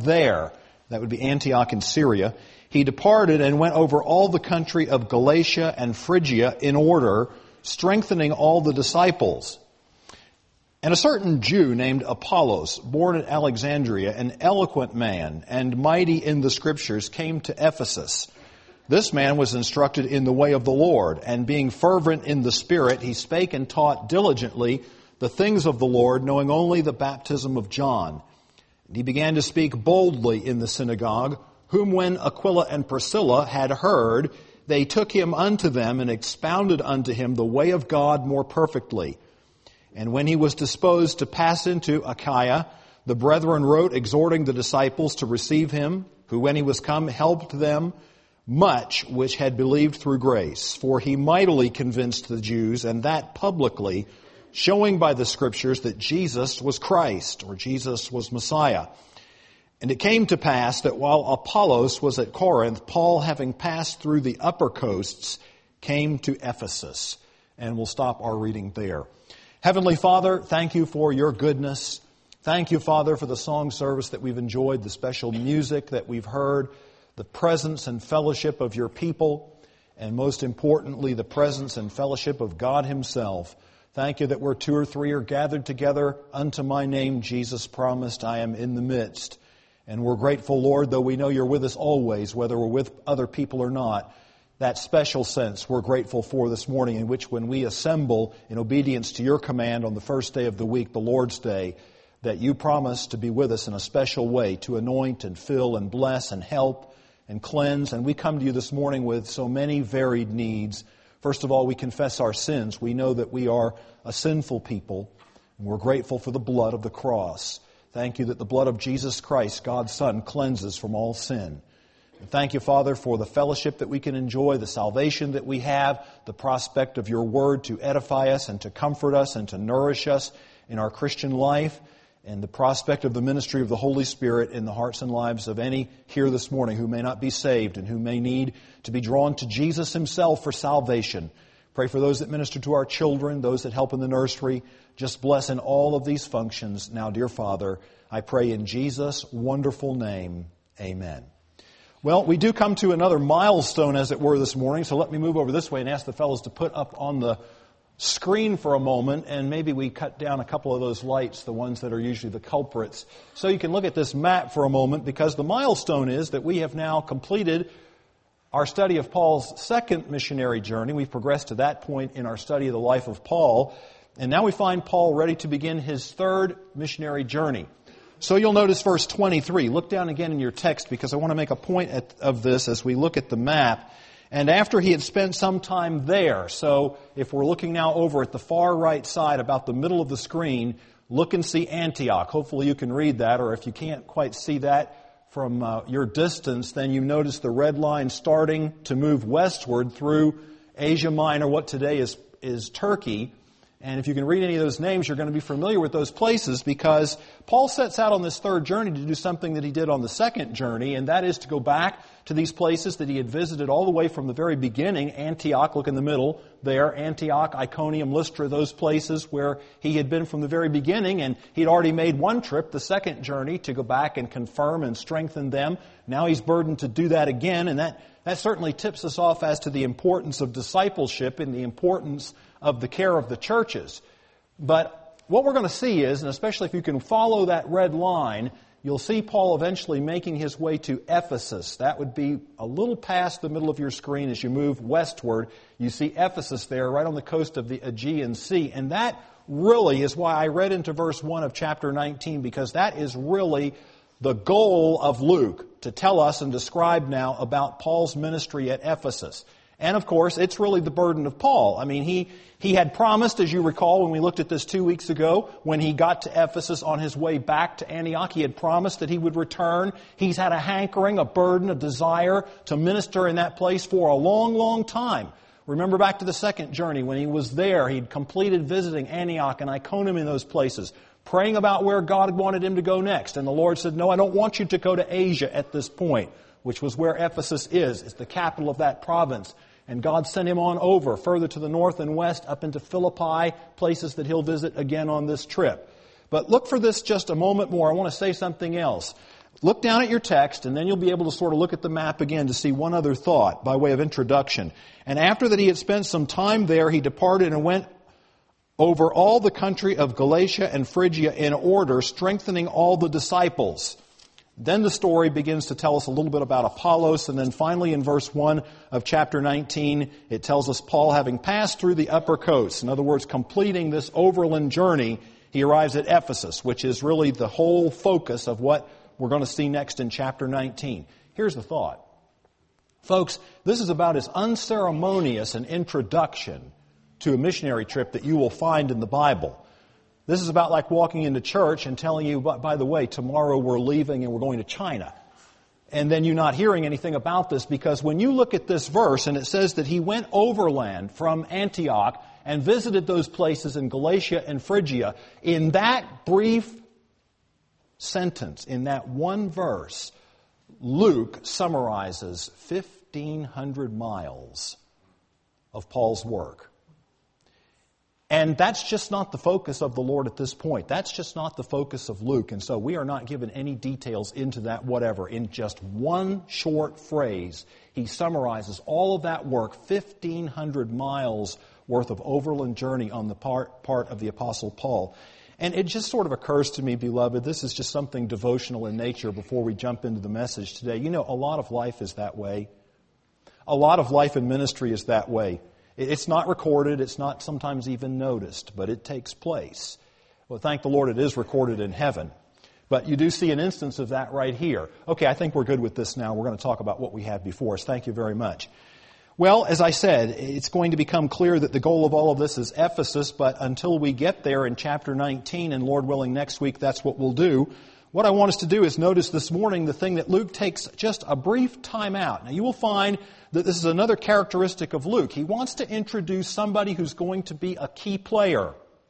there, that would be Antioch in Syria, he departed and went over all the country of Galatia and Phrygia in order, strengthening all the disciples. And a certain Jew named Apollos, born at Alexandria, an eloquent man and mighty in the Scriptures, came to Ephesus. This man was instructed in the way of the Lord, and being fervent in the Spirit, he spake and taught diligently the things of the Lord, knowing only the baptism of John. And he began to speak boldly in the synagogue, whom when Aquila and Priscilla had heard, they took him unto them and expounded unto him the way of God more perfectly. And when he was disposed to pass into Achaia, the brethren wrote, exhorting the disciples to receive him, who when he was come helped them much which had believed through grace. For he mightily convinced the Jews, and that publicly, showing by the Scriptures that Jesus was Christ, or Jesus was Messiah. And it came to pass that while Apollos was at Corinth, Paul, having passed through the upper coasts, came to Ephesus. And we'll stop our reading there. Heavenly Father, thank you for your goodness. Thank you, Father, for the song service that we've enjoyed, the special music that we've heard, the presence and fellowship of your people, and most importantly, the presence and fellowship of God Himself. Thank you that where two or three are gathered together unto my name, Jesus promised, I am in the midst. And we're grateful, Lord, though we know you're with us always, whether we're with other people or not. That special sense we're grateful for this morning, in which when we assemble in obedience to your command on the first day of the week, the Lord's Day, that you promise to be with us in a special way, to anoint and fill and bless and help and cleanse. And we come to you this morning with so many varied needs. First of all, we confess our sins. We know that we are a sinful people, and we're grateful for the blood of the cross. Thank you that the blood of Jesus Christ, God's Son, cleanses from all sin. And thank you, Father, for the fellowship that we can enjoy, the salvation that we have, the prospect of your word to edify us and to comfort us and to nourish us in our Christian life, and the prospect of the ministry of the Holy Spirit in the hearts and lives of any here this morning who may not be saved and who may need to be drawn to Jesus Himself for salvation. Pray for those that minister to our children, those that help in the nursery. Just bless in all of these functions. Now, dear Father, I pray in Jesus' wonderful name. Amen. Well, we do come to another milestone, as it were, this morning, so let me move over this way and ask the fellows to put up on the screen for a moment, and maybe we cut down a couple of those lights, the ones that are usually the culprits, so you can look at this map for a moment, because the milestone is that we have now completed our study of Paul's second missionary journey. We've progressed to that point in our study of the life of Paul, and now we find Paul ready to begin his third missionary journey. So you'll notice verse 23. Look down again in your text, because I want to make a point of this as we look at the map. And after he had spent some time there, so if we're looking now over at the far right side, about the middle of the screen, look and see Antioch. Hopefully you can read that, or if you can't quite see that from your distance, then you notice the red line starting to move westward through Asia Minor, what today is Turkey. And if you can read any of those names, you're going to be familiar with those places, because Paul sets out on this third journey to do something that he did on the second journey, and that is to go back to these places that he had visited all the way from the very beginning. Antioch, look in the middle there, Antioch, Iconium, Lystra, those places where he had been from the very beginning, and he'd already made one trip, the second journey, to go back and confirm and strengthen them. Now he's burdened to do that again, and that certainly tips us off as to the importance of discipleship and the importance of the care of the churches. But what we're going to see is, and especially if you can follow that red line, you'll see Paul eventually making his way to Ephesus. That would be a little past the middle of your screen as you move westward. You see Ephesus there, right on the coast of the Aegean Sea. And that really is why I read into verse 1 of chapter 19, because that is really the goal of Luke, to tell us and describe now about Paul's ministry at Ephesus. And of course, it's really the burden of Paul. I mean, he had promised, as you recall, when we looked at this 2 weeks ago, when he got to Ephesus on his way back to Antioch, he had promised that he would return. He's had a hankering, a burden, a desire to minister in that place for a long, long time. Remember back to the second journey when he was there. He'd completed visiting Antioch and Iconium in those places, praying about where God wanted him to go next. And the Lord said, no, I don't want you to go to Asia at this point, which was where Ephesus is. It's the capital of that province. And God sent him on over, further to the north and west, up into Philippi, places that he'll visit again on this trip. But look for this just a moment more. I want to say something else. Look down at your text, and then you'll be able to sort of look at the map again to see one other thought by way of introduction. And after that he had spent some time there, he departed and went over all the country of Galatia and Phrygia in order, strengthening all the disciples. Then the story begins to tell us a little bit about Apollos, and then finally in verse 1 of chapter 19, it tells us Paul, having passed through the upper coast, in other words, completing this overland journey, he arrives at Ephesus, which is really the whole focus of what we're going to see next in chapter 19. Here's the thought. Folks, this is about as unceremonious an introduction to a missionary trip that you will find in the Bible. This is about like walking into church and telling you, by the way, tomorrow we're leaving and we're going to China. And then you not hearing anything about this, because when you look at this verse and it says that he went overland from Antioch and visited those places in Galatia and Phrygia, in that brief sentence, in that one verse, Luke summarizes 1,500 miles of Paul's work. And that's just not the focus of the Lord at this point. That's just not the focus of Luke. And so we are not given any details into that whatever. In just one short phrase, he summarizes all of that work, 1,500 miles worth of overland journey on the part of the Apostle Paul. And it just sort of occurs to me, beloved, this is just something devotional in nature before we jump into the message today. You know, a lot of life is that way. A lot of life in ministry is that way. It's not recorded, it's not sometimes even noticed, but it takes place. Well, thank the Lord it is recorded in heaven. But you do see an instance of that right here. Okay, I think we're good with this now. We're going to talk about what we have before us. Thank you very much. Well, as I said, it's going to become clear that the goal of all of this is Ephesus, but until we get there in chapter 19, and Lord willing next week that's what we'll do, what I want us to do is notice this morning the thing that Luke takes just a brief time out. Now you will find that this is another characteristic of Luke. He wants to introduce somebody who's going to be a key player.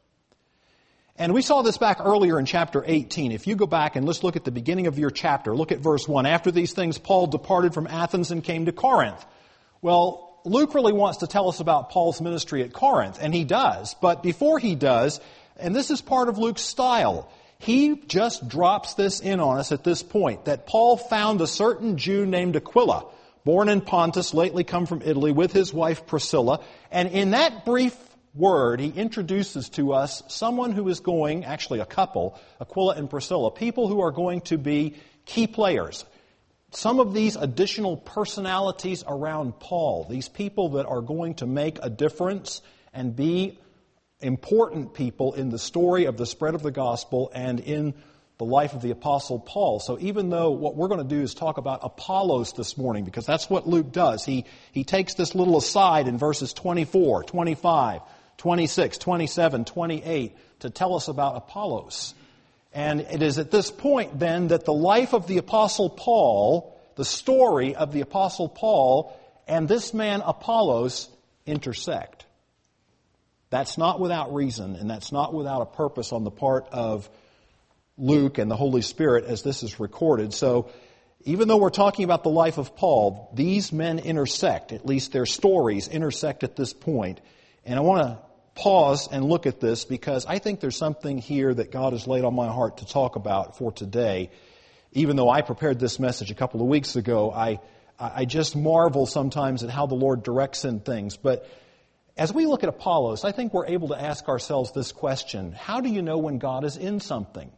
And we saw this back earlier in chapter 18. If you go back and let's look at the beginning of your chapter, look at verse 1. After these things, Paul departed from Athens and came to Corinth. Well, Luke really wants to tell us about Paul's ministry at Corinth, and he does. But before he does, and this is part of Luke's style, he just drops this in on us at this point, that Paul found a certain Jew named Aquila, born in Pontus, lately come from Italy, with his wife Priscilla. And in that brief word, he introduces to us someone who is going, actually a couple, Aquila and Priscilla, people who are going to be key players. Some of these additional personalities around Paul, these people that are going to make a difference and be important people in the story of the spread of the gospel and in the life of the Apostle Paul. So even though what we're going to do is talk about Apollos this morning, because that's what Luke does. He takes this little aside in verses 24, 25, 26, 27, 28 to tell us about Apollos. And it is at this point then that the life of the Apostle Paul, the story of the Apostle Paul and this man Apollos intersect. That's not without reason, and that's not without a purpose on the part of Luke and the Holy Spirit as this is recorded. So even though we're talking about the life of Paul, these men intersect, at least their stories intersect at this point. And I want to pause and look at this because I think there's something here that God has laid on my heart to talk about for today. Even though I prepared this message a couple of weeks ago, I just marvel sometimes at how the Lord directs in things. But as we look at Apollos, I think we're able to ask ourselves this question: how do you know when God is in something?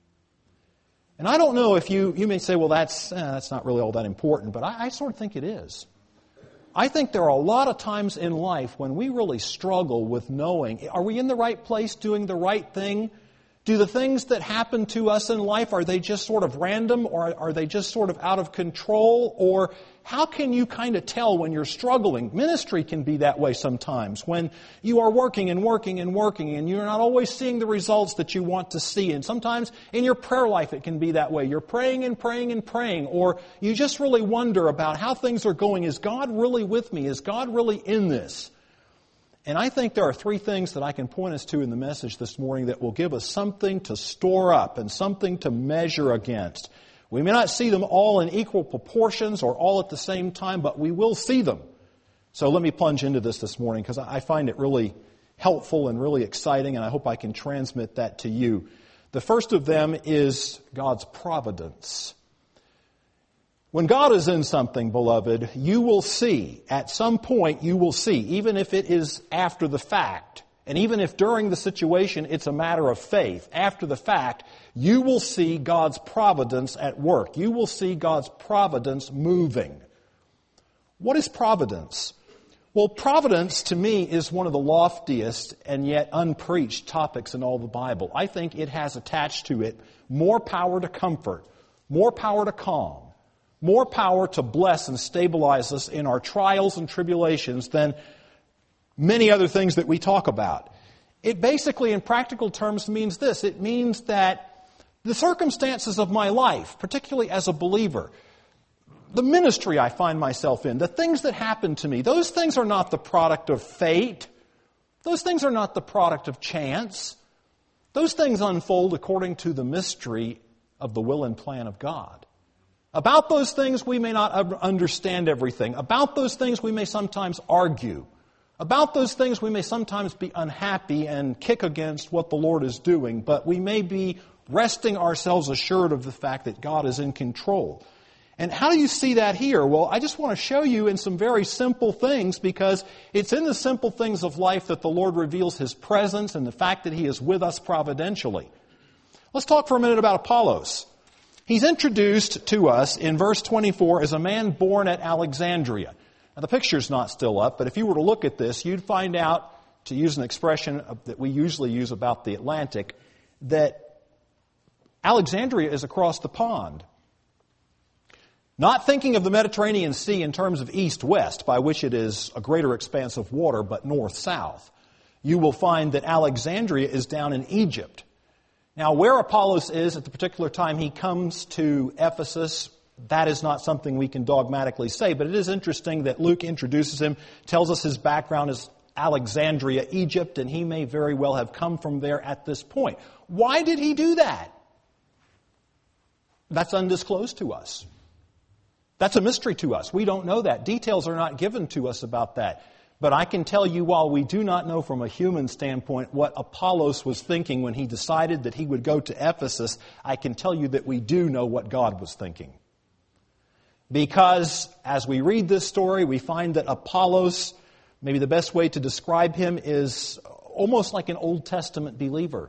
And I don't know if you may say, well, that's not really all that important, but I sort of think it is. I think there are a lot of times in life when we really struggle with knowing, are we in the right place doing the right thing? Do the things that happen to us in life, are they just sort of random, or are they just sort of out of control? Or how can you kind of tell when you're struggling? Ministry can be that way sometimes, when you are working and working and working and you're not always seeing the results that you want to see. And sometimes in your prayer life it can be that way. You're praying and praying and praying, or you just really wonder about how things are going. Is God really with me? Is God really in this? And I think there are three things that I can point us to in the message this morning that will give us something to store up and something to measure against. We may not see them all in equal proportions or all at the same time, but we will see them. So let me plunge into this morning because I find it really helpful and really exciting, and I hope I can transmit that to you. The first of them is God's providence. When God is in something, beloved, you will see, at some point you will see, even if it is after the fact, and even if during the situation it's a matter of faith, after the fact, you will see God's providence at work. You will see God's providence moving. What is providence? Well, providence to me is one of the loftiest and yet unpreached topics in all the Bible. I think it has attached to it more power to comfort, more power to calm, more power to bless and stabilize us in our trials and tribulations than many other things that we talk about. It basically, in practical terms, means this. It means that the circumstances of my life, particularly as a believer, the ministry I find myself in, the things that happen to me, those things are not the product of fate. Those things are not the product of chance. Those things unfold according to the mystery of the will and plan of God. About those things we may not understand everything. About those things we may sometimes argue. About those things we may sometimes be unhappy and kick against what the Lord is doing, but we may be resting ourselves assured of the fact that God is in control. And how do you see that here? Well, I just want to show you in some very simple things, because it's in the simple things of life that the Lord reveals His presence and the fact that He is with us providentially. Let's talk for a minute about Apollos. He's introduced to us in verse 24 as a man born at Alexandria. Now, the picture's not still up, but if you were to look at this, you'd find out, to use an expression that we usually use about the Atlantic, that Alexandria is across the pond. Not thinking of the Mediterranean Sea in terms of east-west, by which it is a greater expanse of water, but north-south. You will find that Alexandria is down in Egypt. Now, where Apollos is at the particular time he comes to Ephesus, that is not something we can dogmatically say, but it is interesting that Luke introduces him, tells us his background is Alexandria, Egypt, and he may very well have come from there at this point. Why did he do that? That's undisclosed to us. That's a mystery to us. We don't know that. Details are not given to us about that. But I can tell you, while we do not know from a human standpoint what Apollos was thinking when he decided that he would go to Ephesus, I can tell you that we do know what God was thinking. Because as we read this story, we find that Apollos, maybe the best way to describe him is almost like an Old Testament believer.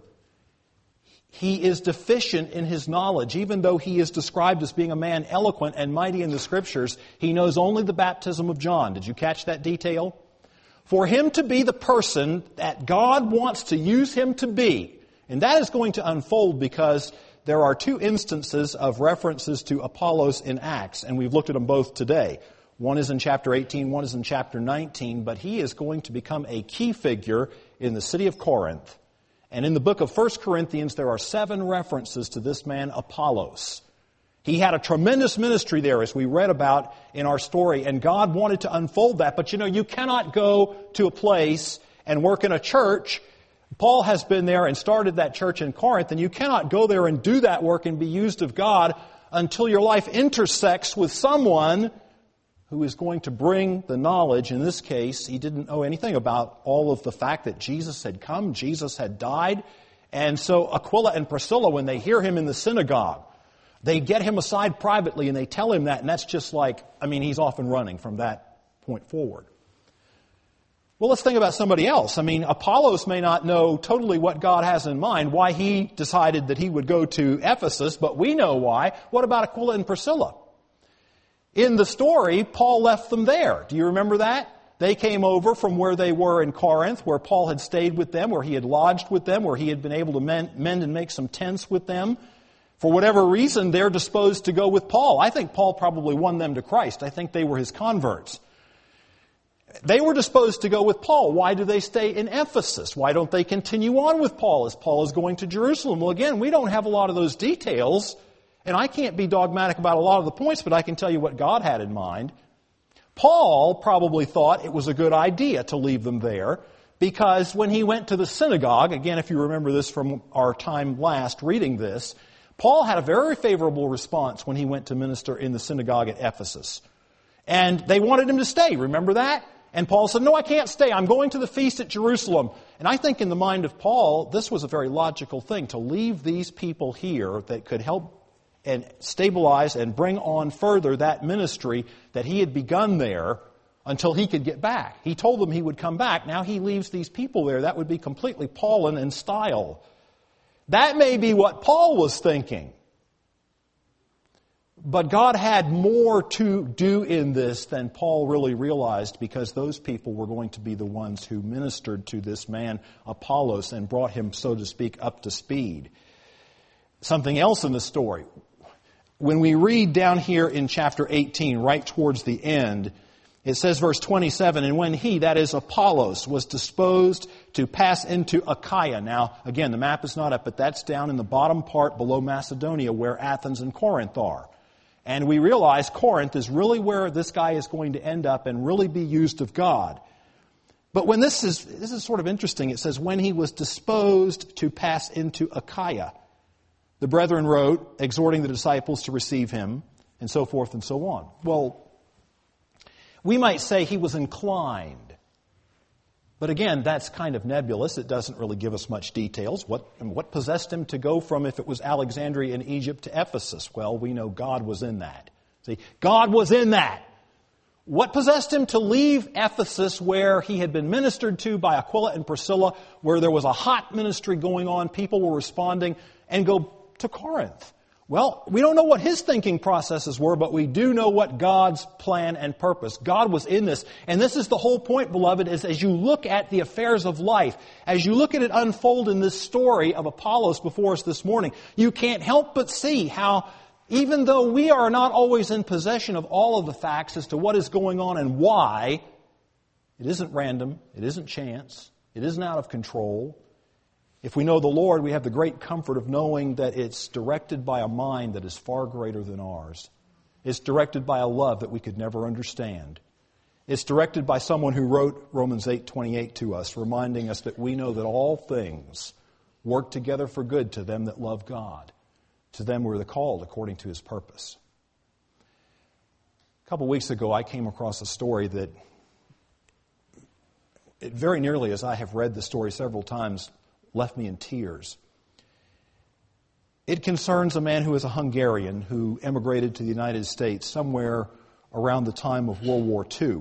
He is deficient in his knowledge. Even though he is described as being a man eloquent and mighty in the Scriptures, he knows only the baptism of John. Did you catch that detail? For him to be the person that God wants to use him to be, and that is going to unfold because there are two instances of references to Apollos in Acts, and we've looked at them both today. One is in chapter 18, one is in chapter 19, but he is going to become a key figure in the city of Corinth. And in the book of 1 Corinthians, there are 7 references to this man, Apollos. He had a tremendous ministry there, as we read about in our story, and God wanted to unfold that. But you cannot go to a place and work in a church. Paul has been there and started that church in Corinth, and you cannot go there and do that work and be used of God until your life intersects with someone who is going to bring the knowledge. In this case, he didn't know anything about all of the fact that Jesus had come, Jesus had died. And so Aquila and Priscilla, when they hear him in the synagogue, they get him aside privately and they tell him that, and that's just like, he's off and running from that point forward. Well, let's think about somebody else. Apollos may not know totally what God has in mind, why he decided that he would go to Ephesus, but we know why. What about Aquila and Priscilla? In the story, Paul left them there. Do you remember that? They came over from where they were in Corinth, where Paul had stayed with them, where he had lodged with them, where he had been able to mend and make some tents with them. For whatever reason, they're disposed to go with Paul. I think Paul probably won them to Christ. I think they were his converts. They were disposed to go with Paul. Why do they stay in Ephesus? Why don't they continue on with Paul as Paul is going to Jerusalem? Well, again, we don't have a lot of those details, and I can't be dogmatic about a lot of the points, but I can tell you what God had in mind. Paul probably thought it was a good idea to leave them there, because when he went to the synagogue, again, if you remember this from our time last reading this, Paul had a very favorable response when he went to minister in the synagogue at Ephesus. And they wanted him to stay, remember that? And Paul said, no, I can't stay. I'm going to the feast at Jerusalem. And I think in the mind of Paul, this was a very logical thing, to leave these people here that could help and stabilize and bring on further that ministry that he had begun there until he could get back. He told them he would come back. Now he leaves these people there. That would be completely Pauline in style. That may be what Paul was thinking. But God had more to do in this than Paul really realized, because those people were going to be the ones who ministered to this man Apollos and brought him, so to speak, up to speed. Something else in the story. When we read down here in chapter 18, right towards the end, it says, verse 27, and when he, that is Apollos, was disposed to pass into Achaia. Now, again, the map is not up, but that's down in the bottom part below Macedonia where Athens and Corinth are. And we realize Corinth is really where this guy is going to end up and really be used of God. But when this is sort of interesting, it says, when he was disposed to pass into Achaia, the brethren wrote, exhorting the disciples to receive him, and so forth and so on. Well, we might say he was inclined. But again, that's kind of nebulous. It doesn't really give us much details. What possessed him to go from, if it was Alexandria in Egypt, to Ephesus? Well, we know God was in that. See, God was in that. What possessed him to leave Ephesus, where he had been ministered to by Aquila and Priscilla, where there was a hot ministry going on, people were responding, and go to Corinth? Well, we don't know what his thinking processes were, but we do know what God's plan and purpose. God was in this. And this is the whole point, beloved, is as you look at the affairs of life, as you look at it unfold in this story of Apollos before us this morning, you can't help but see how, even though we are not always in possession of all of the facts as to what is going on and why, it isn't random, it isn't chance, it isn't out of control. If we know the Lord, we have the great comfort of knowing that it's directed by a mind that is far greater than ours. It's directed by a love that we could never understand. It's directed by someone who wrote Romans 8:28 to us, reminding us that we know that all things work together for good to them that love God, to them who are called according to his purpose. A couple of weeks ago, I came across a story that, it very nearly, as I have read the story several times, left me in tears. It concerns a man who is a Hungarian who emigrated to the United States somewhere around the time of World War II.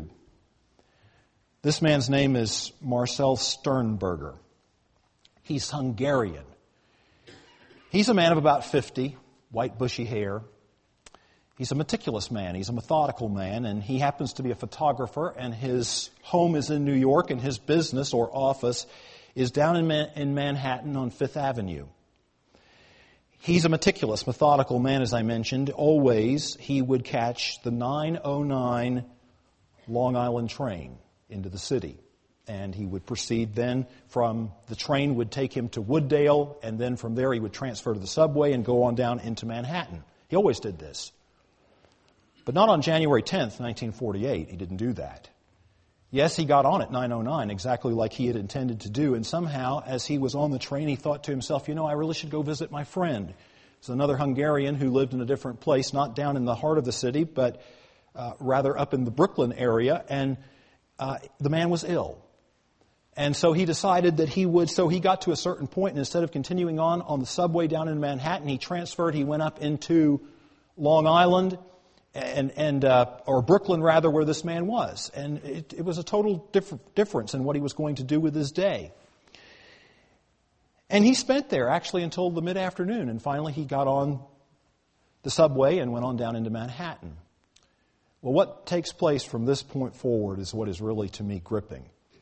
This man's name is Marcel Sternberger. He's Hungarian. He's a man of about 50, white bushy hair. He's a meticulous man. He's a methodical man, and he happens to be a photographer, and his home is in New York, and his business or office is down in Manhattan on Fifth Avenue. He's a meticulous, methodical man, as I mentioned. Always he would catch the 9:09 Long Island train into the city. And he would proceed then from, the train would take him to Wooddale, and then from there he would transfer to the subway and go on down into Manhattan. He always did this. But not on January 10th, 1948. He didn't do that. Yes, he got on at 9:09, exactly like he had intended to do, and somehow, as he was on the train, he thought to himself, I really should go visit my friend. It's another Hungarian who lived in a different place, not down in the heart of the city, but rather up in the Brooklyn area, and the man was ill. And so he decided that he would, so he got to a certain point, and instead of continuing on the subway down in Manhattan, he transferred, he went up into Long Island, or Brooklyn rather, where this man was. And it was a total difference in what he was going to do with his day. And he spent there actually until the mid-afternoon, and finally he got on the subway and went on down into Manhattan. Well, what takes place from this point forward is what is really, to me, gripping.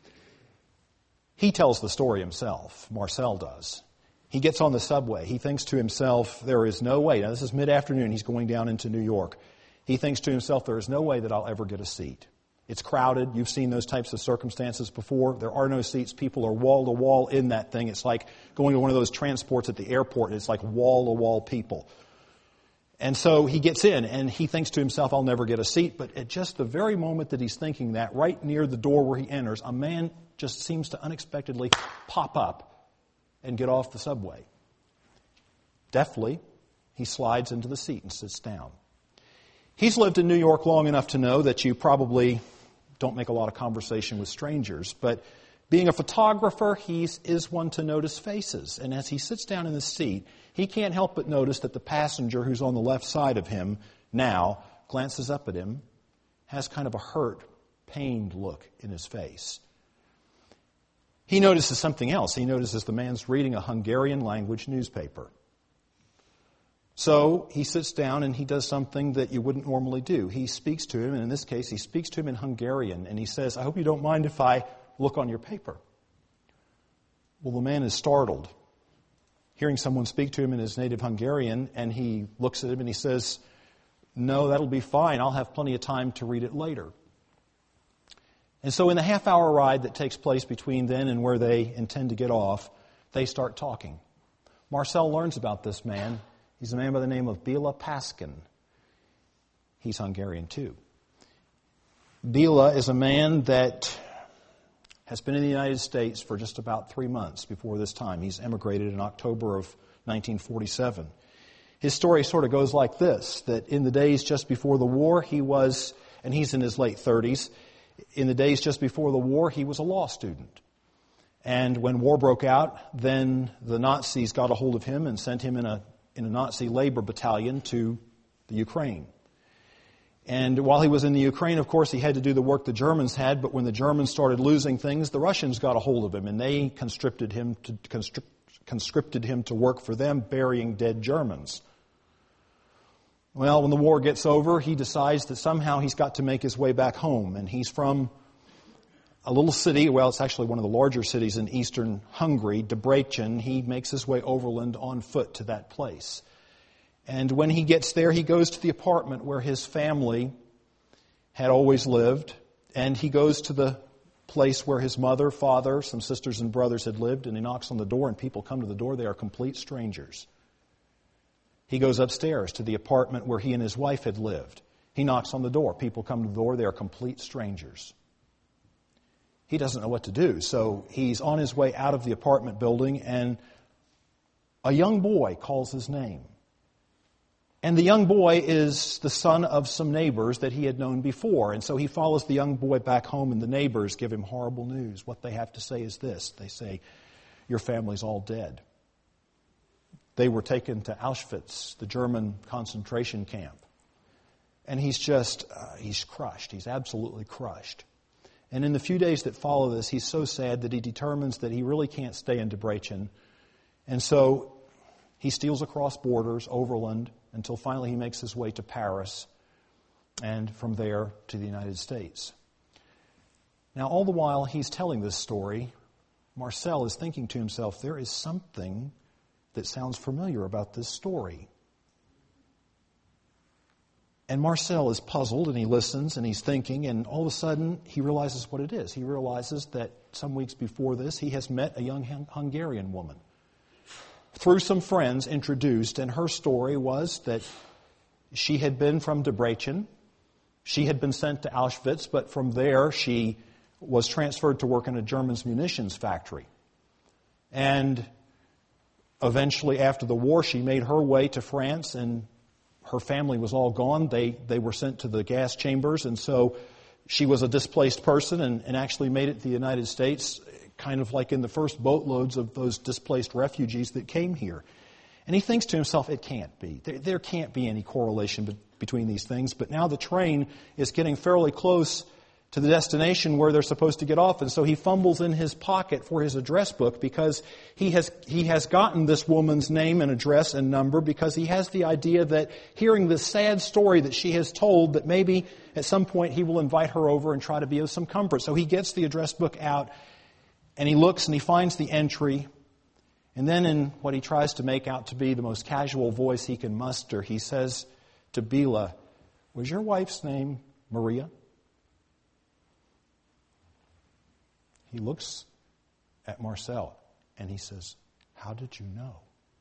He tells the story himself, Marcel does. He gets on the subway. He thinks to himself, there is no way. Now, this is mid-afternoon. He's going down into New York. He thinks to himself, there is no way that I'll ever get a seat. It's crowded. You've seen those types of circumstances before. There are no seats. People are wall to wall in that thing. It's like going to one of those transports at the airport. It's like wall to wall people. And so he gets in and he thinks to himself, I'll never get a seat. But at just the very moment that he's thinking that, right near the door where he enters, a man just seems to unexpectedly pop up and get off the subway. Deftly, he slides into the seat and sits down. He's lived in New York long enough to know that you probably don't make a lot of conversation with strangers, but Being a photographer, he is one to notice faces. And as he sits down in the seat, he can't help but notice that the passenger who's on the left side of him now glances up at him, has kind of a hurt, pained look in his face. He notices something else. He notices the man's reading a Hungarian language newspaper. So he sits down and he does something that you wouldn't normally do. He speaks to him, and in this case he speaks to him in Hungarian, and he says, "I hope you don't mind if I look on your paper." Well, the man is startled, hearing someone speak to him in his native Hungarian, and he looks at him and he says, "No, that'll be fine. I'll have plenty of time to read it later." And so in the half-hour ride that takes place between then and where they intend to get off, they start talking. Marcel learns about this man. He's a man by the name of Béla Paskin. He's Hungarian too. Béla is a man that has been in the United States for just about 3 months before this time. He's emigrated in October of 1947. His story sort of goes like this, that in the days just before the war, and he's in his late 30s, in the days just before the war, he was a law student. And when war broke out, then the Nazis got a hold of him and sent him in a Nazi labor battalion to the Ukraine. And while he was in the Ukraine, of course, he had to do the work the Germans had, but when the Germans started losing things, the Russians got a hold of him, and they conscripted him to work for them, burying dead Germans. Well, when the war gets over, he decides that somehow he's got to make his way back home, and he's from a little city, well, it's actually one of the larger cities in eastern Hungary, Debrecen. He makes his way overland on foot to that place. And when he gets there, he goes to the apartment where his family had always lived, and he goes to the place where his mother, father, some sisters and brothers had lived, and he knocks on the door, and people come to the door. They are complete strangers. He goes upstairs to the apartment where he and his wife had lived. He knocks on the door. People come to the door. They are complete strangers. He doesn't know what to do, so he's on his way out of the apartment building, and a young boy calls his name. And the young boy is the son of some neighbors that he had known before. And so he follows the young boy back home, and the neighbors give him horrible news. What they have to say is this. They say, "Your family's all dead. They were taken to Auschwitz, the German concentration camp." And he's crushed. He's absolutely crushed. And in the few days that follow this, he's so sad that he determines that he really can't stay in Debrecen. And so he steals across borders, overland, until finally he makes his way to Paris, and from there to the United States. Now, all the while he's telling this story, Marcel is thinking to himself, there is something that sounds familiar about this story. And Marcel is puzzled, and he listens, and he's thinking, and all of a sudden he realizes what it is. He realizes that some weeks before this, he has met a young Hungarian woman, through some friends introduced, and her story was that she had been from Debrecen. She had been sent to Auschwitz, but from there she was transferred to work in a German munitions factory. And eventually, after the war, she made her way to France, and her family was all gone. They were sent to the gas chambers, and so she was a displaced person and actually made it to the United States, kind of like in the first boatloads of those displaced refugees that came here. And he thinks to himself, it can't be. There can't be any correlation between these things. But now the train is getting fairly close to the destination where they're supposed to get off. And so he fumbles in his pocket for his address book, because he has gotten this woman's name and address and number, because he has the idea that hearing this sad story that she has told, that maybe at some point he will invite her over and try to be of some comfort. So he gets the address book out, and he looks and he finds the entry. And then in what he tries to make out to be the most casual voice he can muster, he says to Béla, "Was your wife's name Maria?" He looks at Marcel and he says, "How did you know?"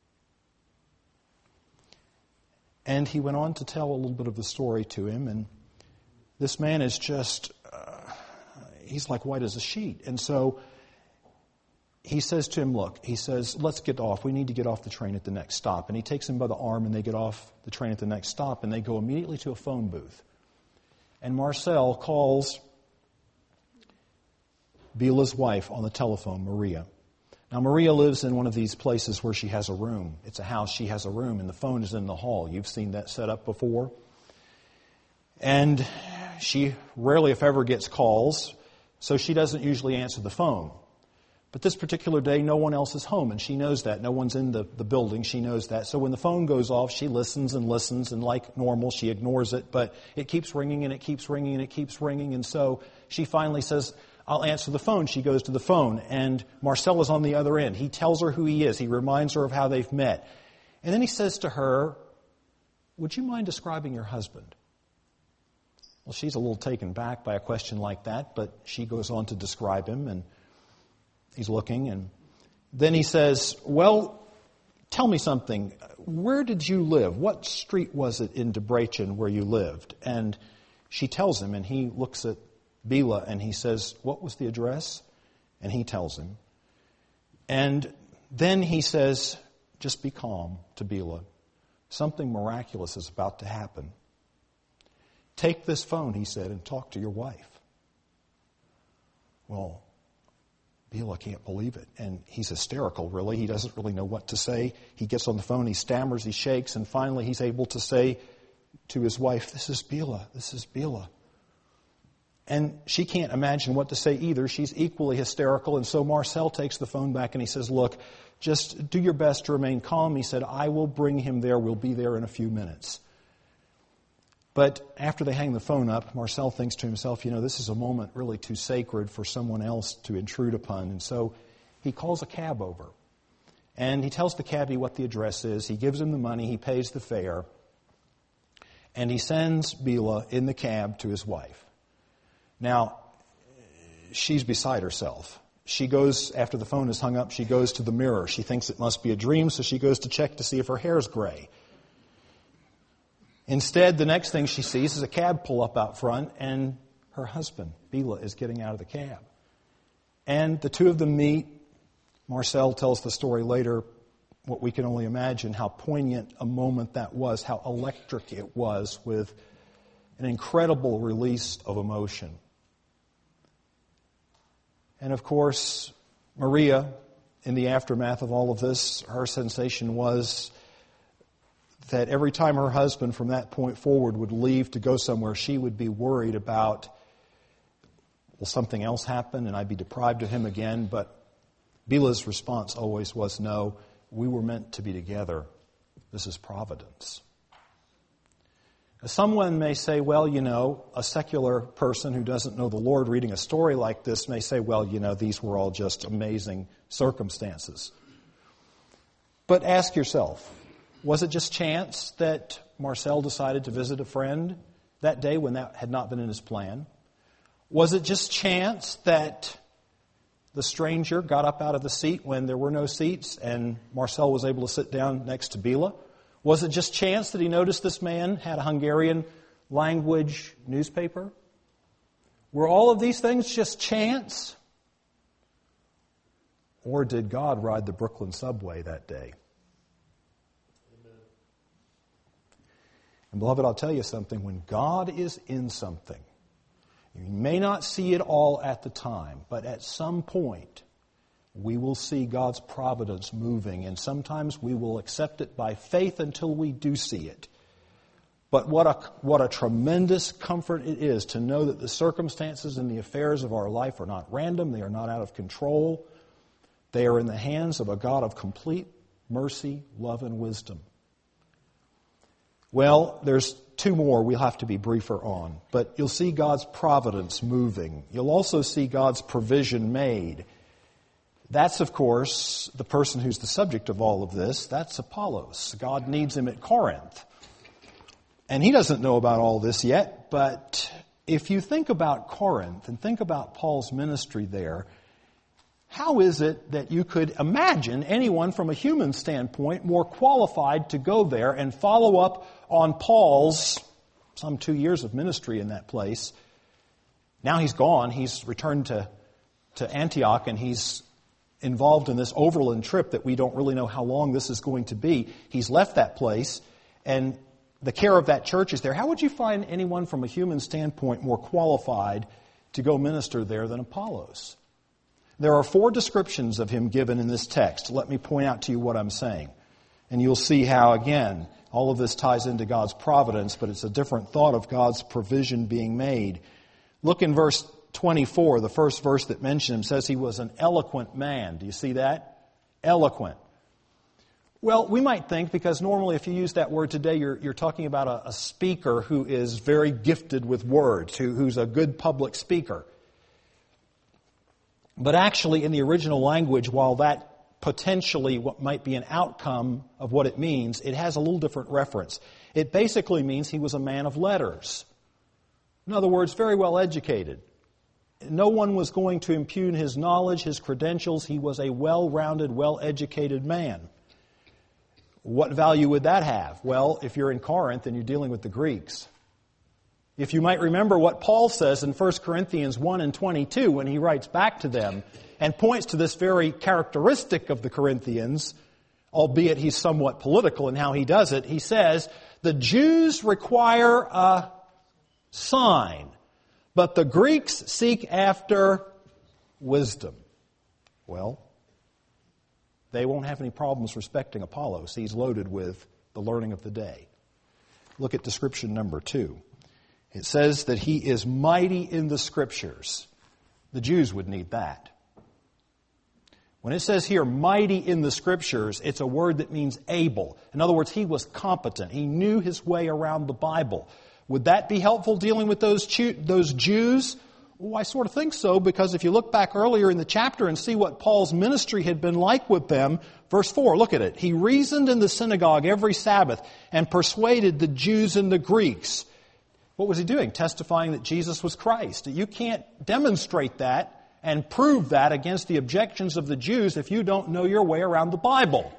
And he went on to tell a little bit of the story to him, and this man is just, he's like white as a sheet. And so he says to him, look, he says, "Let's get off. We need to get off the train at the next stop." And he takes him by the arm, and they get off the train at the next stop, and they go immediately to a phone booth. And Marcel calls Bila's wife on the telephone, Maria. Now, Maria lives in one of these places where she has a room. It's a house, she has a room, and the phone is in the hall. You've seen that set up before. And she rarely, if ever, gets calls, so she doesn't usually answer the phone. But this particular day, no one else is home, and she knows that. No one's in the building. She knows that. So when the phone goes off, she listens, and like normal, she ignores it. But it keeps ringing, and it keeps ringing, and it keeps ringing. And so she finally says, I'll answer the phone. She goes to the phone, and Marcel is on the other end. He tells her who he is. He reminds her of how they've met. And then he says to her, would you mind describing your husband? Well, she's a little taken back by a question like that, but she goes on to describe him, and he's looking, and then he says, well, tell me something. Where did you live? What street was it in Debrecen where you lived? And she tells him, and he looks at Bila, and he says, what was the address? And he tells him. And then he says, just be calm, to Bila. Something miraculous is about to happen. Take this phone, he said, and talk to your wife. Well, Bila can't believe it. And he's hysterical, really. He doesn't really know what to say. He gets on the phone, he stammers, he shakes, and finally he's able to say to his wife, this is Bila, this is Bila. And she can't imagine what to say either. She's equally hysterical. And so Marcel takes the phone back and he says, look, just do your best to remain calm. He said, I will bring him there. We'll be there in a few minutes. But after they hang the phone up, Marcel thinks to himself, this is a moment really too sacred for someone else to intrude upon. And so he calls a cab over. And he tells the cabbie what the address is. He gives him the money. He pays the fare. And he sends Bila in the cab to his wife. Now, she's beside herself. She goes, after the phone is hung up, she goes to the mirror. She thinks it must be a dream, so she goes to check to see if her hair's gray. Instead, the next thing she sees is a cab pull up out front, and her husband, Bila, is getting out of the cab. And the two of them meet. Marcel tells the story later, what we can only imagine, how poignant a moment that was, how electric it was, with an incredible release of emotion. And of course, Maria, in the aftermath of all of this, her sensation was that every time her husband from that point forward would leave to go somewhere, she would be worried about, will something else happen and I'd be deprived of him again? But Bila's response always was, no, we were meant to be together. This is providence. Someone may say, well, a secular person who doesn't know the Lord reading a story like this may say, well, these were all just amazing circumstances. But ask yourself, was it just chance that Marcel decided to visit a friend that day when that had not been in his plan? Was it just chance that the stranger got up out of the seat when there were no seats and Marcel was able to sit down next to Bila? Was it just chance that he noticed this man had a Hungarian language newspaper? Were all of these things just chance? Or did God ride the Brooklyn subway that day? Amen. And beloved, I'll tell you something. When God is in something, you may not see it all at the time, but at some point, we will see God's providence moving, and sometimes we will accept it by faith until we do see it. But what a tremendous comfort it is to know that the circumstances and the affairs of our life are not random, they are not out of control. They are in the hands of a God of complete mercy, love, and wisdom. Well, there's two more we'll have to be briefer on, but you'll see God's providence moving. You'll also see God's provision made. That's, of course, the person who's the subject of all of this. That's Apollos. God needs him at Corinth. And he doesn't know about all this yet, but if you think about Corinth and think about Paul's ministry there, how is it that you could imagine anyone from a human standpoint more qualified to go there and follow up on Paul's some 2 years of ministry in that place? Now he's gone. He's returned to Antioch, and he's involved in this overland trip that we don't really know how long this is going to be. He's left that place, and the care of that church is there. How would you find anyone from a human standpoint more qualified to go minister there than Apollos? There are 4 descriptions of him given in this text. Let me point out to you what I'm saying. And you'll see how, again, all of this ties into God's providence, but it's a different thought of God's provision being made. Look in verse 24, the first verse that mentions him says he was an eloquent man. Do you see that? Eloquent. Well, we might think, because normally if you use that word today, you're talking about a speaker who is very gifted with words, who's a good public speaker. But actually, in the original language, while that potentially what might be an outcome of what it means, it has a little different reference. It basically means he was a man of letters. In other words, very well educated. No one was going to impugn his knowledge, his credentials. He was a well-rounded, well-educated man. What value would that have? Well, if you're in Corinth and you're dealing with the Greeks. If you might remember what Paul says in 1 Corinthians 1 and 22 when he writes back to them and points to this very characteristic of the Corinthians, albeit he's somewhat political in how he does it, he says, the Jews require a sign, but the Greeks seek after wisdom. Well, they won't have any problems respecting Apollos. He's loaded with the learning of the day. Look at description number 2. It says that he is mighty in the Scriptures. The Jews would need that. When it says here, mighty in the Scriptures, it's a word that means able. In other words, he was competent. He knew his way around the Bible. Would that be helpful dealing with those Jews? Oh, I sort of think so, because if you look back earlier in the chapter and see what Paul's ministry had been like with them, verse 4, look at it. He reasoned in the synagogue every Sabbath and persuaded the Jews and the Greeks. What was he doing? Testifying that Jesus was Christ. You can't demonstrate that and prove that against the objections of the Jews if you don't know your way around the Bible.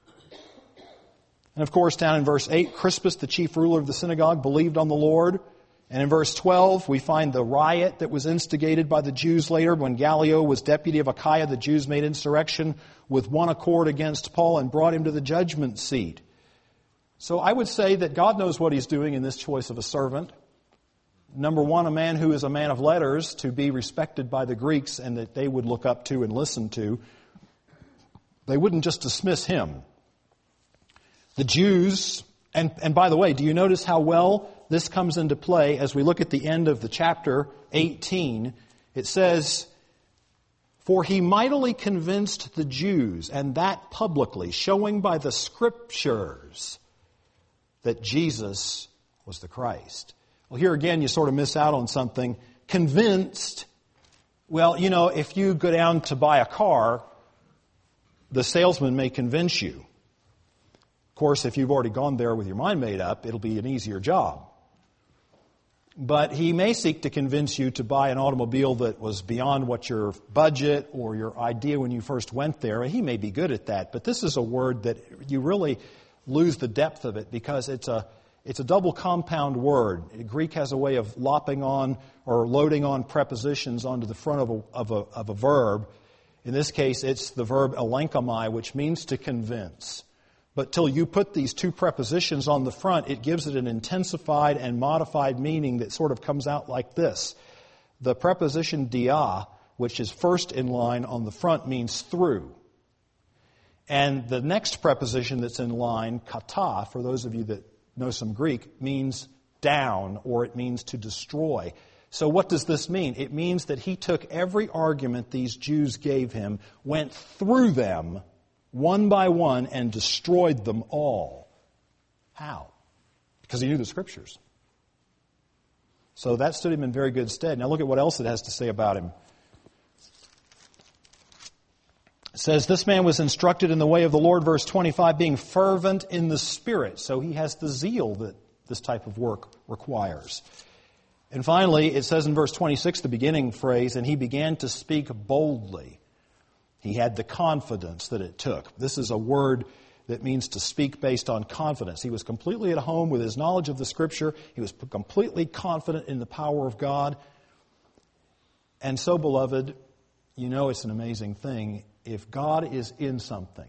And of course, down in verse 8, Crispus, the chief ruler of the synagogue, believed on the Lord. And in verse 12, we find the riot that was instigated by the Jews later. When Gallio was deputy of Achaia, the Jews made insurrection with one accord against Paul and brought him to the judgment seat. So I would say that God knows what He's doing in this choice of a servant. Number one, a man who is a man of letters, to be respected by the Greeks and that they would look up to and listen to. They wouldn't just dismiss him. The Jews, and by the way, do you notice how well this comes into play as we look at the end of the chapter 18? It says, for he mightily convinced the Jews, and that publicly, showing by the Scriptures that Jesus was the Christ. Well, here again, you sort of miss out on something. Convinced, well, you know, if you go down to buy a car, the salesman may convince you. Of course, if you've already gone there with your mind made up, it'll be an easier job. But he may seek to convince you to buy an automobile that was beyond what your budget or your idea when you first went there. He may be good at that, but this is a word that you really lose the depth of it because it's a double compound word. Greek has a way of lopping on or loading on prepositions onto the front of a verb. In this case, it's the verb elenkamai, which means to convince. But till you put these two prepositions on the front, it gives it an intensified and modified meaning that sort of comes out like this. The preposition dia, which is first in line on the front, means through. And the next preposition that's in line, kata, for those of you that know some Greek, means down, or it means to destroy. So what does this mean? It means that he took every argument these Jews gave him, went through them, one by one, and destroyed them all. How? Because he knew the Scriptures. So that stood him in very good stead. Now look at what else it has to say about him. It says, this man was instructed in the way of the Lord, verse 25, being fervent in the Spirit. So he has the zeal that this type of work requires. And finally, it says in verse 26, the beginning phrase, and he began to speak boldly. He had the confidence that it took. This is a word that means to speak based on confidence. He was completely at home with his knowledge of the Scripture. He was completely confident in the power of God. And so, beloved, you know it's an amazing thing. If God is in something,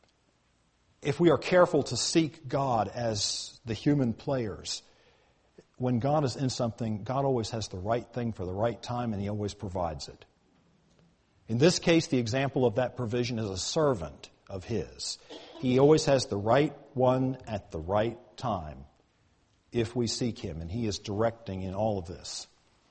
if we are careful to seek God as the human players, when God is in something, God always has the right thing for the right time, and He always provides it. In this case, the example of that provision is a servant of His. He always has the right one at the right time if we seek Him, and He is directing in all of this.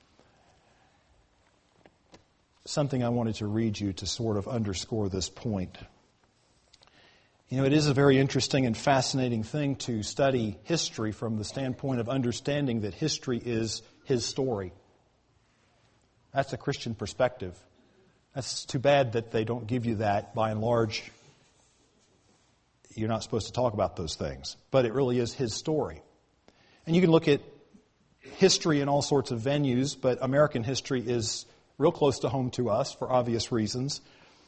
Something I wanted to read you to sort of underscore this point. You know, it is a very interesting and fascinating thing to study history from the standpoint of understanding that history is His story. That's a Christian perspective. That's too bad that they don't give you that. By and large, you're not supposed to talk about those things. But it really is His story. And you can look at history in all sorts of venues, but American history is real close to home to us for obvious reasons.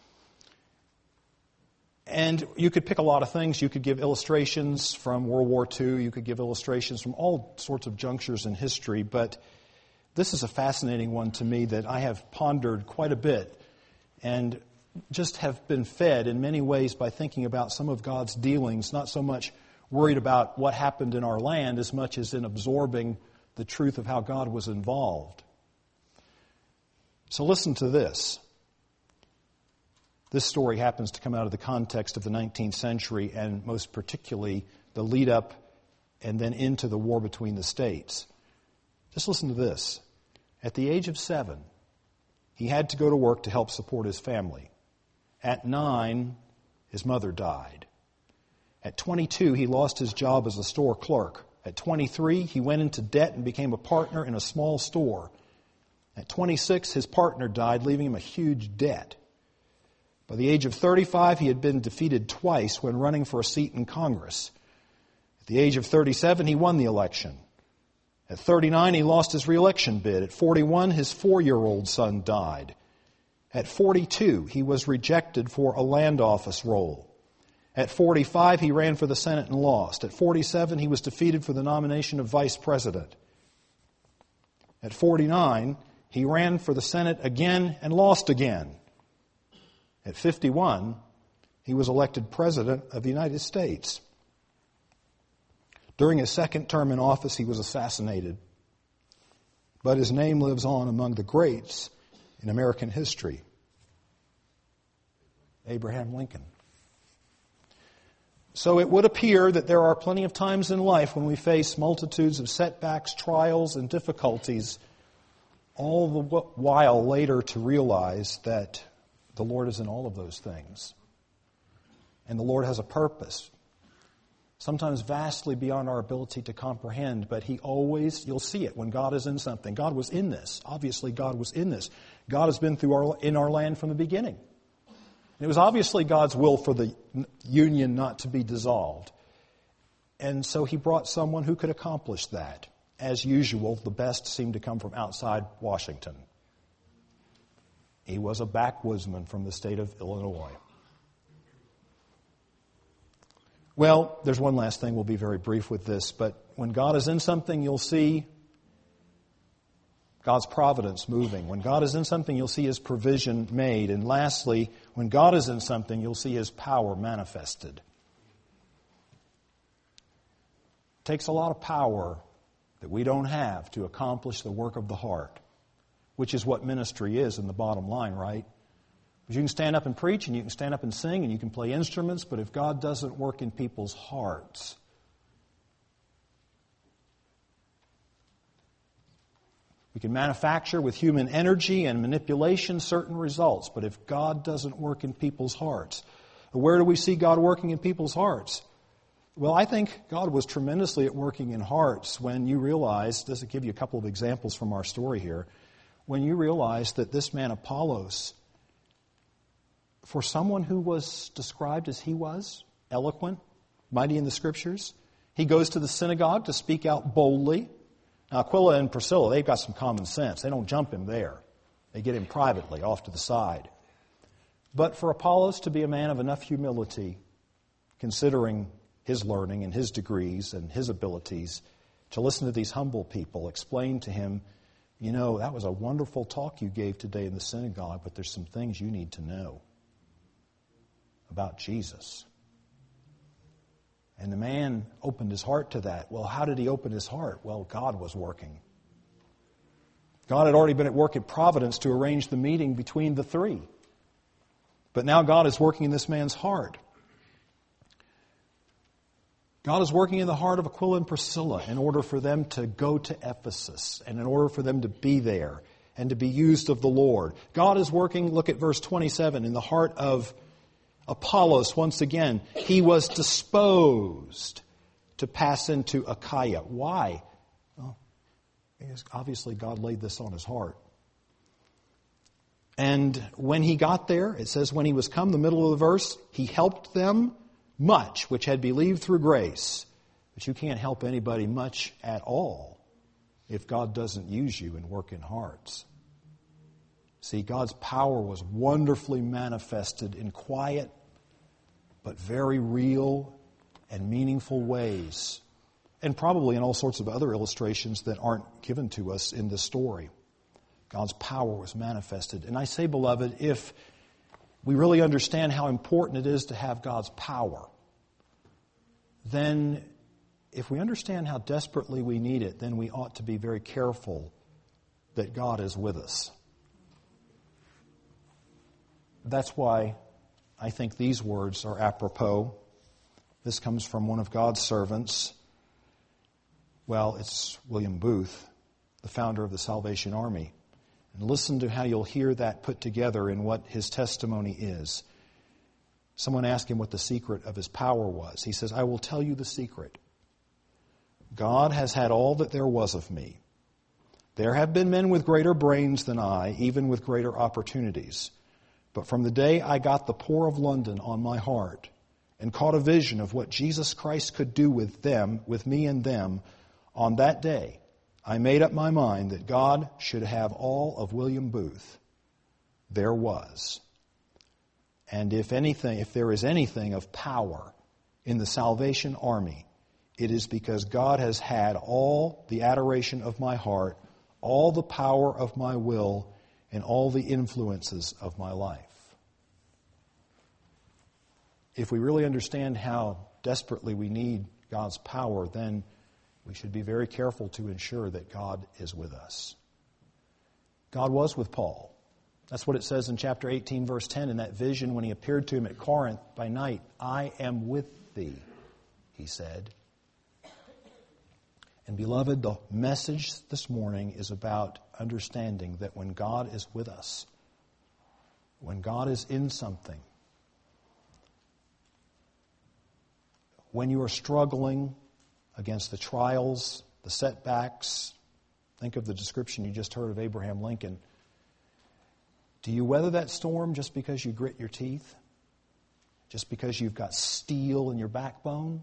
And you could pick a lot of things. You could give illustrations from World War II. You could give illustrations from all sorts of junctures in history. But this is a fascinating one to me that I have pondered quite a bit and just have been fed in many ways by thinking about some of God's dealings, not so much worried about what happened in our land as much as in absorbing the truth of how God was involved. So listen to this. This story happens to come out of the context of the 19th century, and most particularly the lead up and then into the war between the states. Just listen to this. At the age of 7, he had to go to work to help support his family. At 9, his mother died. At 22, he lost his job as a store clerk. At 23, he went into debt and became a partner in a small store. At 26, his partner died, leaving him a huge debt. By the age of 35, he had been defeated twice when running for a seat in Congress. At the age of 37, he won the election. At 39, he lost his re-election bid. At 41, his 4-year-old son died. At 42, he was rejected for a land office role. At 45, he ran for the Senate and lost. At 47, he was defeated for the nomination of vice president. At 49, he ran for the Senate again and lost again. At 51, he was elected President of the United States. During his second term in office, he was assassinated. But his name lives on among the greats in American history. Abraham Lincoln. So it would appear that there are plenty of times in life when we face multitudes of setbacks, trials, and difficulties, all the while later to realize that the Lord is in all of those things. And the Lord has a purpose, sometimes vastly beyond our ability to comprehend, but He always, you'll see it when God is in something. God was in this. Obviously, God was in this. God has been in our land from the beginning. And it was obviously God's will for the union not to be dissolved. And so He brought someone who could accomplish that. As usual, the best seemed to come from outside Washington. He was a backwoodsman from the state of Illinois. Well, there's one last thing. We'll be very brief with this. But when God is in something, you'll see God's providence moving. When God is in something, you'll see His provision made. And lastly, when God is in something, you'll see His power manifested. It takes a lot of power that we don't have to accomplish the work of the heart, which is what ministry is in the bottom line, right? Because you can stand up and preach, and you can stand up and sing, and you can play instruments, but if God doesn't work in people's hearts, we can manufacture with human energy and manipulation certain results, but if God doesn't work in people's hearts, where do we see God working in people's hearts? Well, I think God was tremendously at working in hearts when you realize, this will give you a couple of examples from our story here, when you realize that this man Apollos, for someone who was described as he was, eloquent, mighty in the Scriptures, he goes to the synagogue to speak out boldly. Now, Aquila and Priscilla, they've got some common sense. They don't jump him there. They get him privately off to the side. But for Apollos to be a man of enough humility, considering his learning and his degrees and his abilities, to listen to these humble people explain to him, you know, that was a wonderful talk you gave today in the synagogue, but there's some things you need to know about Jesus. And the man opened his heart to that. Well, how did he open his heart? Well, God was working. God had already been at work at Providence to arrange the meeting between the three. But now God is working in this man's heart. God is working in the heart of Aquila and Priscilla in order for them to go to Ephesus and in order for them to be there and to be used of the Lord. God is working, look at verse 27, in the heart of Apollos once again. He was disposed to pass into Achaia. Why? Well, because obviously God laid this on his heart. And when he got there, it says when he was come, the middle of the verse, he helped them much, which had believed through grace. But you can't help anybody much at all if God doesn't use you and work in hearts. See, God's power was wonderfully manifested in quiet but very real and meaningful ways. And probably in all sorts of other illustrations that aren't given to us in this story. God's power was manifested. And I say, beloved, if we really understand how important it is to have God's power, then if we understand how desperately we need it, then we ought to be very careful that God is with us. That's why I think these words are apropos. This comes from one of God's servants. Well, it's William Booth, the founder of the Salvation Army. And listen to how you'll hear that put together in what his testimony is. Someone asked him what the secret of his power was. He says, I will tell you the secret. God has had all that there was of me. There have been men with greater brains than I, even with greater opportunities. But from the day I got the poor of London on my heart and caught a vision of what Jesus Christ could do with them, with me and them, on that day, I made up my mind that God should have all of William Booth. There was. And if there is anything of power in the Salvation Army, it is because God has had all the adoration of my heart, all the power of my will, and all the influences of my life. If we really understand how desperately we need God's power, then we should be very careful to ensure that God is with us. God was with Paul. That's what it says in chapter 18, verse 10, in that vision when he appeared to him at Corinth by night. I am with thee, he said. And beloved, the message this morning is about understanding that when God is with us, when God is in something, when you are struggling against the trials, the setbacks, think of the description you just heard of Abraham Lincoln. Do you weather that storm just because you grit your teeth? Just because you've got steel in your backbone?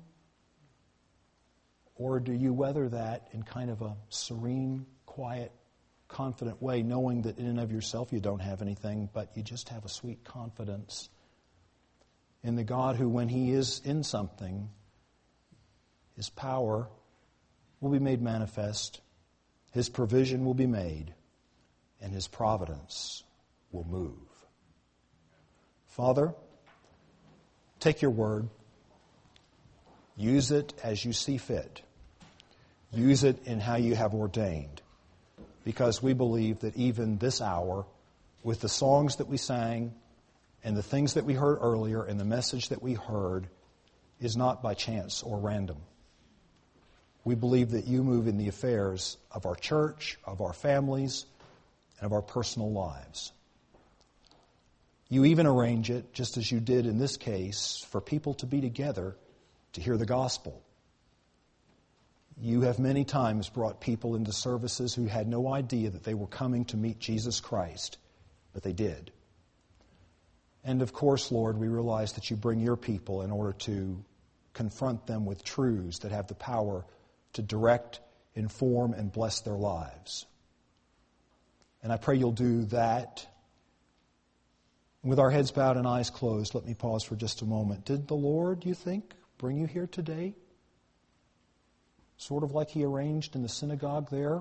Or do you weather that in kind of a serene, quiet, confident way, knowing that in and of yourself you don't have anything, but you just have a sweet confidence in the God who, when He is in something, His power will be made manifest, His provision will be made, and His providence will move. Father, take your word, use it as you see fit. Use it in how you have ordained, because we believe that even this hour, with the songs that we sang and the things that we heard earlier and the message that we heard, is not by chance or random. We believe that you move in the affairs of our church, of our families, and of our personal lives. You even arrange it, just as you did in this case, for people to be together to hear the gospel. You have many times brought people into services who had no idea that they were coming to meet Jesus Christ, but they did. And of course, Lord, we realize that you bring your people in order to confront them with truths that have the power to direct, inform, and bless their lives. And I pray you'll do that. With our heads bowed and eyes closed, let me pause for just a moment. Did the Lord, you think, bring you here today? Sort of like He arranged in the synagogue there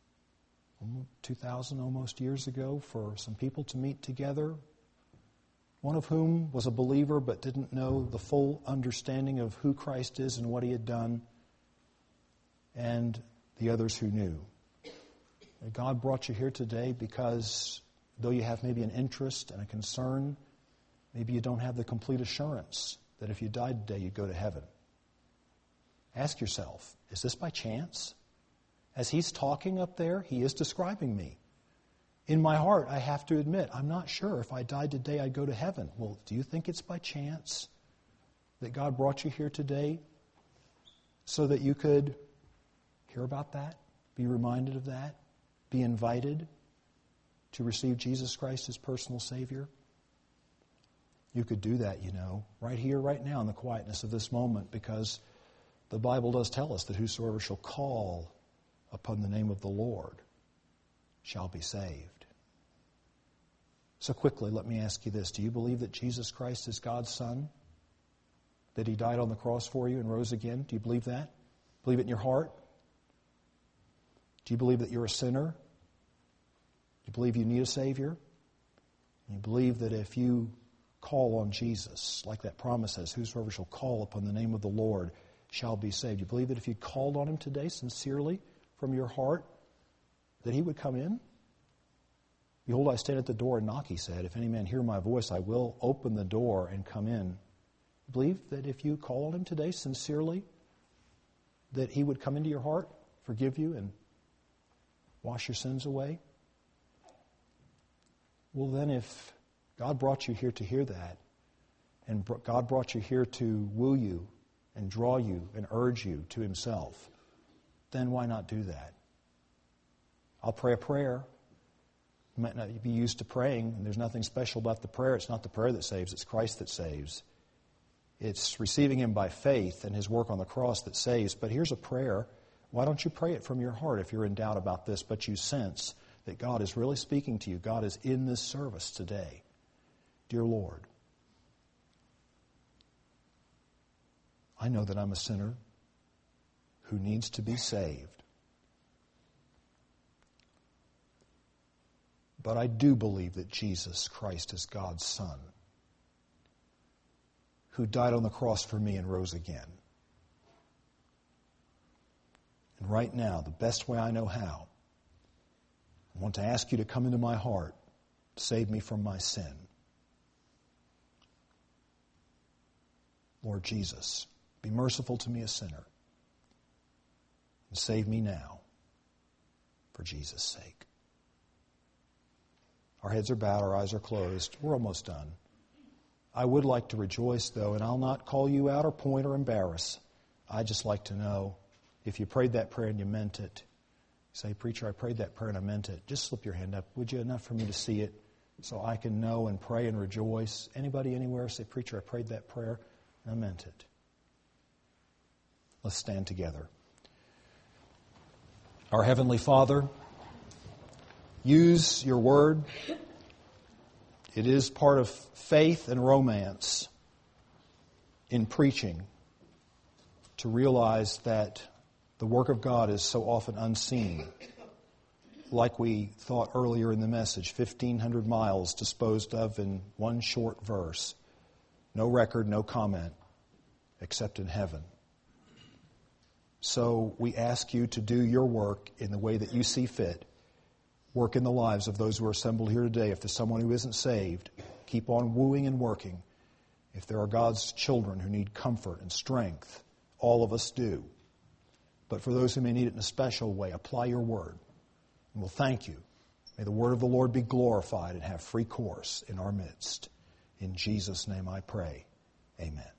2,000 almost years ago for some people to meet together one of whom was a believer but didn't know the full understanding of who Christ is and what He had done, and the others who knew. God brought you here today because though you have maybe an interest and a concern, maybe you don't have the complete assurance that if you died today, you'd go to heaven. Ask yourself, is this by chance? As He's talking up there, He is describing me. In my heart, I have to admit, I'm not sure if I died today, I'd go to heaven. Well, do you think it's by chance that God brought you here today so that you could hear about that, be reminded of that, be invited to receive Jesus Christ as personal Savior? You could do that, right here, right now, in the quietness of this moment, because the Bible does tell us that whosoever shall call upon the name of the Lord shall be saved. So quickly, let me ask you this. Do you believe that Jesus Christ is God's Son? That He died on the cross for you and rose again? Do you believe that? Believe it in your heart? Do you believe that you're a sinner? Do you believe you need a Savior? And you believe that if you call on Jesus, like that promise says, whosoever shall call upon the name of the Lord shall be saved. You believe that if you called on Him today sincerely from your heart, that He would come in? Behold, I stand at the door and knock, He said. If any man hear my voice, I will open the door and come in. You believe that if you call on Him today sincerely, that He would come into your heart, forgive you, and wash your sins away? Well, then if God brought you here to hear that, and God brought you here to woo you and draw you and urge you to Himself, then why not do that? I'll pray a prayer. You might not be used to praying, and there's nothing special about the prayer. It's not the prayer that saves, it's Christ that saves. It's receiving Him by faith and His work on the cross that saves. But here's a prayer. Why don't you pray it from your heart if you're in doubt about this, but you sense that God is really speaking to you? God is in this service today. Dear Lord, I know that I'm a sinner who needs to be saved. But I do believe that Jesus Christ is God's Son, who died on the cross for me and rose again. And right now, the best way I know how, I want to ask you to come into my heart, save me from my sin. Lord Jesus, be merciful to me, a sinner, and save me now for Jesus' sake. Our heads are bowed, our eyes are closed. We're almost done. I would like to rejoice, though, and I'll not call you out or point or embarrass. I'd just like to know if you prayed that prayer and you meant it. Say, preacher, I prayed that prayer and I meant it. Just slip your hand up, would you, enough for me to see it so I can know and pray and rejoice. Anybody anywhere say, preacher, I prayed that prayer and I meant it. Let's stand together. Our Heavenly Father, use your word. It is part of faith and romance in preaching to realize that the work of God is so often unseen. Like we thought earlier in the message, 1,500 miles disposed of in one short verse. No record, no comment, except in heaven. So we ask you to do your work in the way that you see fit. Work in the lives of those who are assembled here today. If there's someone who isn't saved, keep on wooing and working. If there are God's children who need comfort and strength, all of us do. But for those who may need it in a special way, apply your word. And we'll thank you. May the word of the Lord be glorified and have free course in our midst. In Jesus' name I pray. Amen.